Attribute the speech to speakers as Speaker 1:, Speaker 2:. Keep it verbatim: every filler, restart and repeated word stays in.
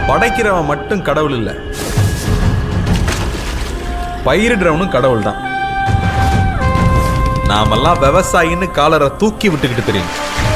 Speaker 1: படைக்கிறவன் மட்டும் கடவுள் இல்லை, பயிரிடுறவனும் கடவுள் தான். நாமெல்லாம் விவசாயின்னு காலரை தூக்கி விட்டுக்கிட்டு தெரியும்.